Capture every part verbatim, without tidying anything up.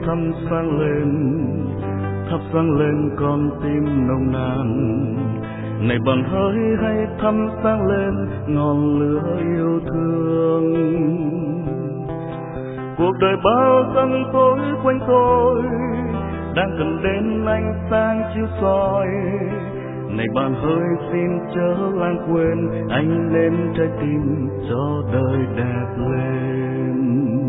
thắp sáng lên, thắp sáng lên con tim nồng nàn. Này bàn hỡi hãy thắp sáng lên ngọn lửa yêu thương. Cuộc đời bao giăng tối quanh tôi đang cần đến ánh sáng chiếu soi. Này bạn hỡi xin chớ lãng quên, anh lên trái tim cho đời đẹp lên.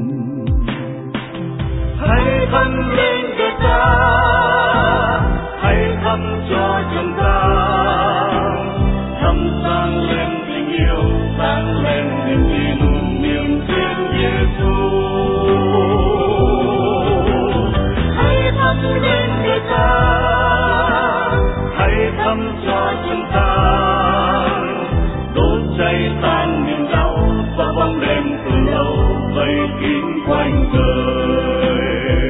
Hãy thắp lên cho ta, hãy thắp cho chúng ta, thắp sáng lên tình yêu, sáng lên niềm tin, niềm tin Giêsu. Hãy thắp lên cho ta, hãy thắp cho chúng ta, đốt cháy tan niềm đau và bóng đêm từ lâu vây kín quanh đời.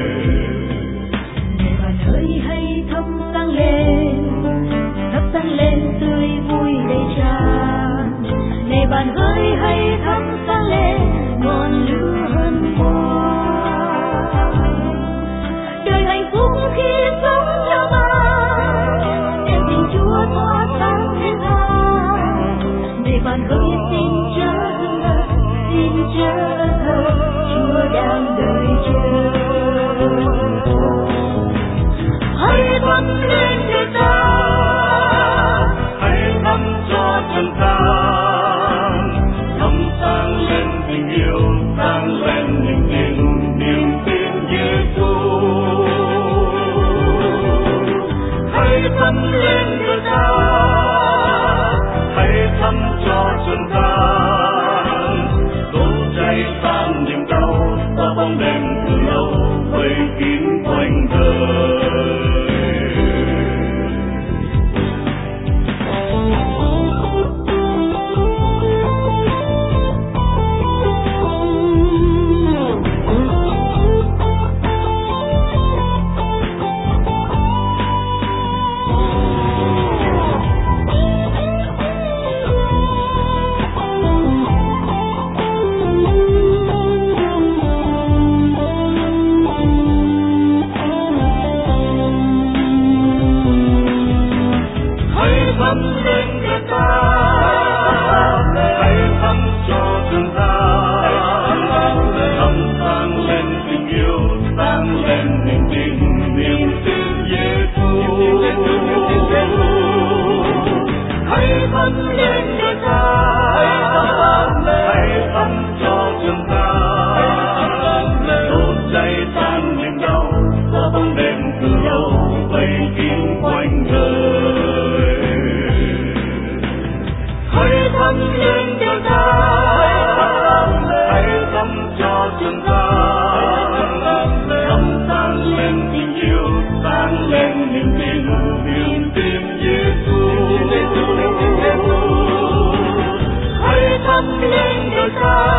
Này bạn hỡi hãy thắp sáng lên, thắp sáng lên tươi vui đầy tràn. Này bạn hỡi hãy thắp sáng lên ngọn lửa hân hoan. Đời hạnh phúc khi sống theo bạn, đem tình Chúa tỏa sáng thiên hạ. Này bạn hỡi xin chớ dừng lại, xin chớ thở, Chúa đang đợi chờ. Hãy thắp lên cho ta, Hãy thắp cho chúng ta, thắp sáng lên tình yêu, sáng lên niềm tin, niềm tin Giêsu. Hãy thắp lên cho ta, hãy thắp cho chúng ta, đốt cháy tan niềm đau và bóng đêm từ lâu vây kín quanh đời. Thắp lên cho ta, hãy thắp cho chúng ta, thắp sáng lên tình yêu, sáng lên niềm tin, niềm tin Giêsu. Hãy thắp lên cho ta, hãy thắp cho chúng ta, đốt cháy tan niềm đau và bóng đêm từ lâu vây kín quanh đời. Hãy thắp lên cho ta, hãy thắp cho chúng ta, thắp sáng lên tình yêu, sáng lên niềm tin, niềm tin Giêsu. Hãy thắp lên cho ta.